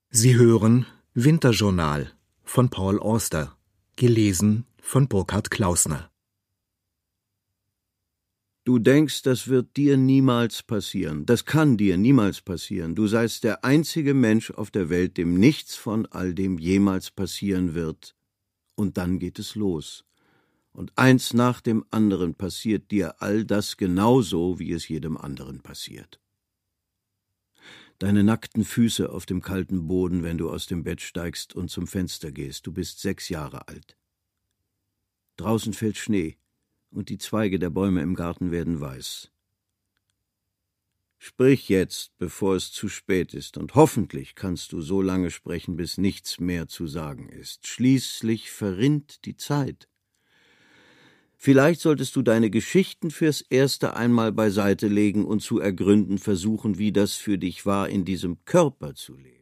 Sie hören Winterjournal von Paul Auster, gelesen von Burkhard Klausner. Du denkst, das wird dir niemals passieren. Das kann dir niemals passieren. Du seist der einzige Mensch auf der Welt, dem nichts von all dem jemals passieren wird. Und dann geht es los. Und eins nach dem anderen passiert dir all das genauso, wie es jedem anderen passiert. Deine nackten Füße auf dem kalten Boden, wenn du aus dem Bett steigst und zum Fenster gehst. Du bist 6 Jahre alt. Draußen fällt Schnee. Und die Zweige der Bäume im Garten werden weiß. Sprich jetzt, bevor es zu spät ist, und hoffentlich kannst du so lange sprechen, bis nichts mehr zu sagen ist. Schließlich verrinnt die Zeit. Vielleicht solltest du deine Geschichten fürs erste einmal beiseite legen und zu ergründen versuchen, wie das für dich war, in diesem Körper zu leben.